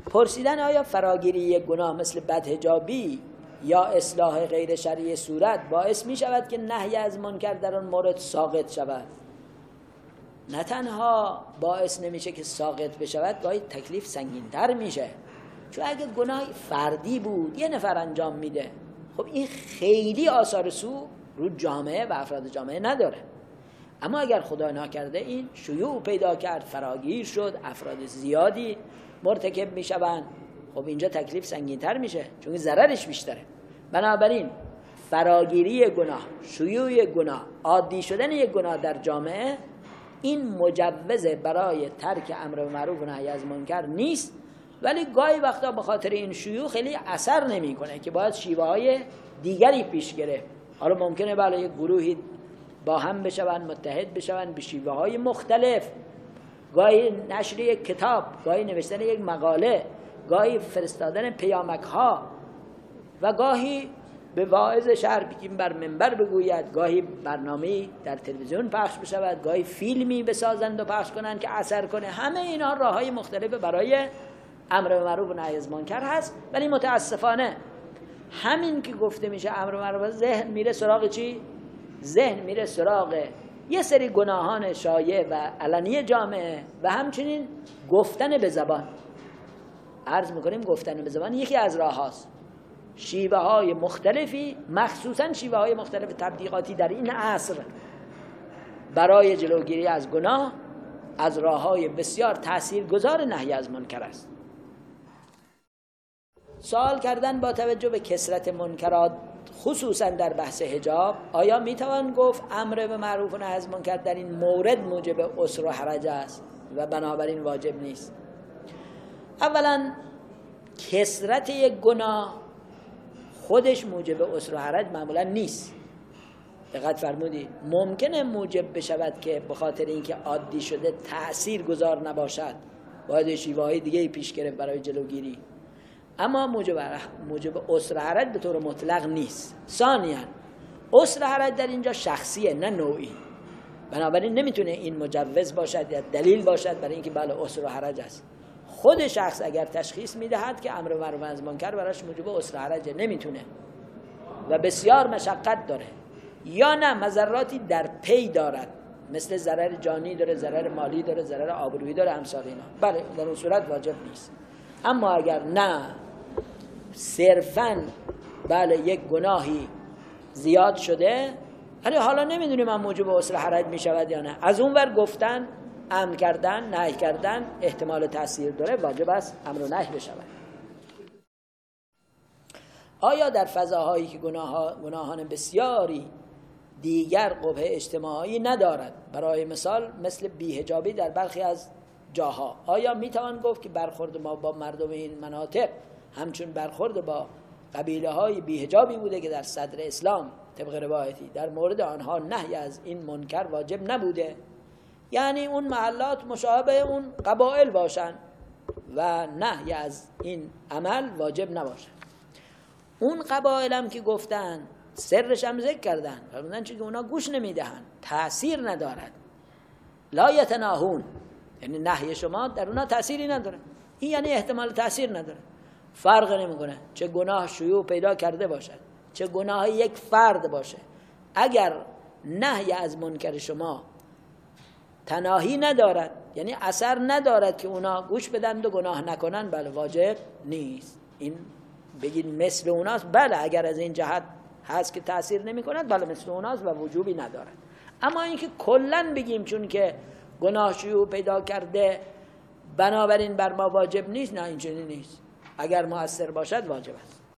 پرسیدن آیا فراگیری گناه مثل بدحجابی یا اصلاح غیر شرعی صورت باعث می شود که نهی از منکر در آن مورد ساقط شود؟ نه تنها باعث نمیشه که ساقط بشود، گاهی تکلیف سنگین‌تر میشه. چون اگه گناه فردی بود یه نفر انجام میده، خب این خیلی آثار سو رو جامعه و افراد جامعه نداره. اما اگر خدا ناکرده این شیوع پیدا کرد، فراگیر شد، افراد زیادی مرتکب میشوند، خب اینجا تکلیف سنگین‌تر میشه، چون ضررش بیشتره. بنابراین فراگیری گناه، شیوع گناه، عادی شدن یک گناه در جامعه، این مجوز برای ترک امر معروف و نهی از منکر نیست، ولی گاهی وقتا به خاطر این شیوع خیلی اثر نمیکنه که باید شیوه های دیگری پیش گرفت. حالا ممکنه برای یک گروهی با هم بشوند، متحد بشوند به شیوه های مختلف، گاهی نشر یک کتاب، گاهی نوشتن یک مقاله، گاهی فرستادن پیامک ها، و گاهی به واعظ شهر بگیم بر منبر بگوید، گاهی برنامه‌ای در تلویزیون پخش بشود، گاهی فیلمی بسازند و پخش کنند که اثر کنه. همه اینا راههای مختلف برای امر به معروف و نهی از منکر هست، ولی متاسفانه همین که گفته میشه امر به معروف، ذهن میره سراغ چی؟ ذهن میره سراغ یه سری گناهان شایع و علنی جامعه و همچنین گفتن به زبان. عرض میکنیم گفتن به زبان یکی از راه هاست. شیوه های مختلفی، مخصوصا شیوه های مختلف تبلیغاتی در این عصر برای جلوگیری از گناه، از راه های بسیار تاثیرگذار نهی از منکر است. سوال کردن با توجه به کثرت منکرات، خصوصا در بحث حجاب، آیا میتوان گفت امر به معروف و نهی از منکر در این مورد موجب عسر و حرج است و بنابراین واجب نیست؟ اولا کثرت یک گناه خودش موجب عسر و حرج معمولا نیست. دقت فرمودید، ممکنه موجب بشود که به خاطر اینکه عادی شده تأثیر گذار نباشد، باید شیوه‌های دیگه پیش گرفت برای جلوگیری، اما موجب عسر و حرج به طور مطلق نیست. ثانیاً عسر و حرج در اینجا شخصیه نه نوعی، بنابراین نمیتونه این مجوز باشد یا دلیل باشد برای اینکه بله عسر و حرج است. خود شخص اگر تشخیص میدهد که امر معروف و نهی از منکر براش موجب عسر و حرج، نمیتونه و بسیار مشقت داره، یا نه مضراتی در پی دارد، مثل ضرر جانی داره، ضرر مالی داره، ضرر آبرویی داره، امثال اینا، بله در اون صورت واجب نیست. اما اگر نه صرفاً بله یک گناهی زیاد شده، ولی حالا نمیدونیم من موجب عسر و حرج میشود یا نه، از اون ور گفتن، امر کردن، نهی کردن احتمال تأثیر داره، واجب است امر و نهی بشود. آیا در فضاهایی که گناهان بسیاری دیگر قبح اجتماعی ندارد، برای مثال مثل بی‌حجابی در برخی از جاها، آیا میتوان گفت که برخورد ما با مردم این مناطق همچون برخورد با قبیله های بی‌حجابی بوده که در صدر اسلام طبق روایتی در مورد آنها نهی از این منکر واجب نبوده؟ یعنی اون محلات مشابه اون قبایل باشن و نهی از این عمل واجب نباشن. اون قبایل هم که گفتن، سرش هم ذکر کردن، فرمودن چون اونا گوش نمیدهن، تأثیر ندارد، لا یتناهون، یعنی نهی شما در اونا تأثیری نداره. این یعنی احتمال تأثیر نداره، فرق نمیکنه چه گناه شیوع پیدا کرده باشد، چه گناه یک فرد باشه، اگر نهی از منکر شما تناهی ندارد، یعنی اثر ندارد که اونا گوش بدند و گناه نکنن، بله واجب نیست. این بگید مثل اوناست، بله اگر از این جهت هست که تأثیر نمی کند، بله مثل اوناست و وجوبی ندارد. اما اینکه کلن بگیم چون که گناه شیوع پیدا کرده بنابراین بر ما واجب نیست، نه اینجوری نیست، اگر مؤثر باشد واجب است.